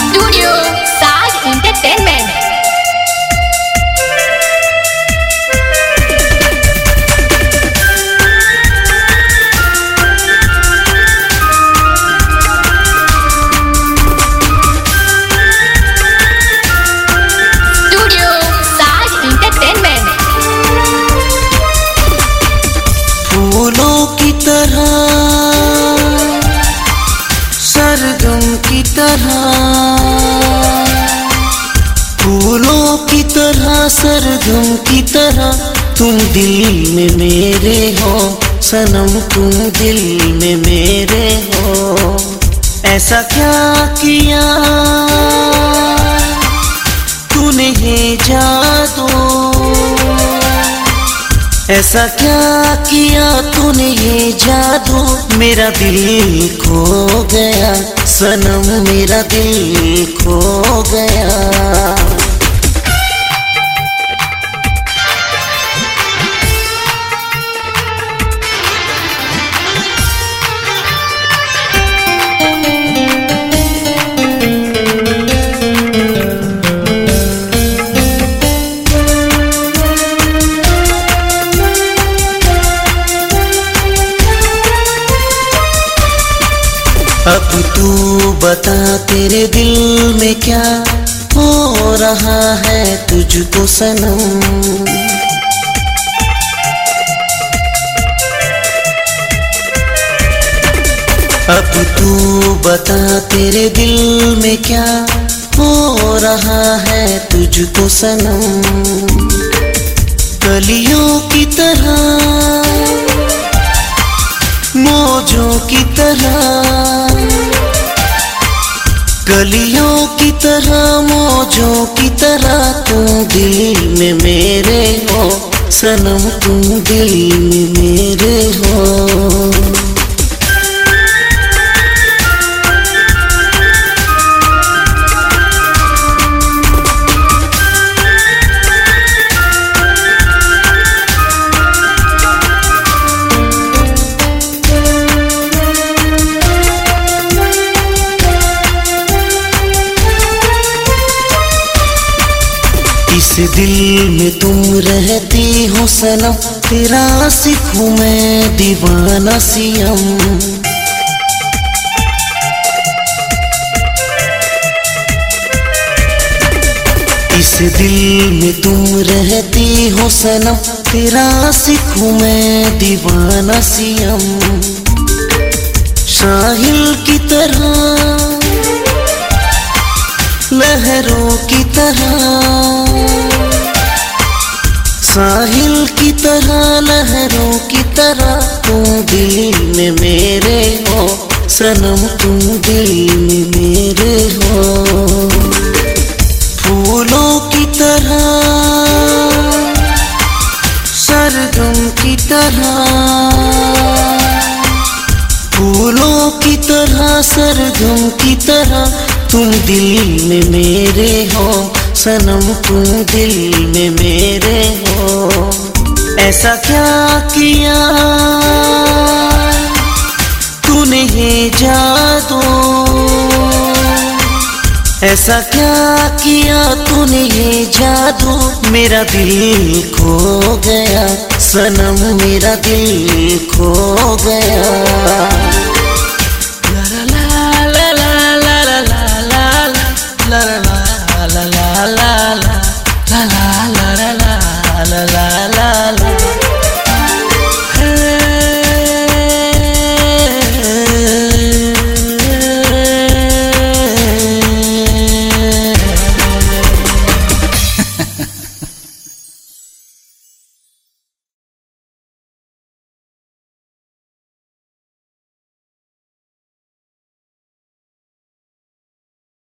Studio Sag Entertainment. Studio Sag Entertainment. फूलों की तरह, सरगम की तरह, फूलों की तरह, सरगम की तरह, तुम दिल में मेरे हो सनम, तुम दिल में मेरे हो। ऐसा क्या किया तूने ये जादू, ऐसा क्या किया तूने ये जादू, मेरा दिल खो गया सनम, मेरा दिल खो गया। अब तू बता तेरे दिल में क्या हो रहा है तुझको सनम। अब तू बता तेरे दिल में क्या हो रहा है तुझको सनम। कलियों की तरह, मौजों की तरह, कलियों की तरह, मौजों की तरह, तुम दिल में मेरे हो सनम, तुम दिल में मेरे हो। इस दिल में तुम रहती हो सनम, तेरा सिखूं मैं दीवाना सियम। इस दिल में तुम रहती हो सनम, तेरा सिखूं मैं दीवाना सियम। साहिल की तरह, लहरों की तरह, साहिल की तरह, लहरों की तरह, तुम दिल में मेरे हो सनम, तुम दिल में मेरे हो। फूलों की तरह, सरगम की तरह, फूलों की तरह, सरगम की तरह, तुम दिल में मेरे हो सनम, तुम दिल में मेरे हो। ऐसा क्या किया तूने ये जादू, ऐसा क्या किया तूने ये जादू, मेरा दिल खो गया सनम, मेरा दिल खो गया।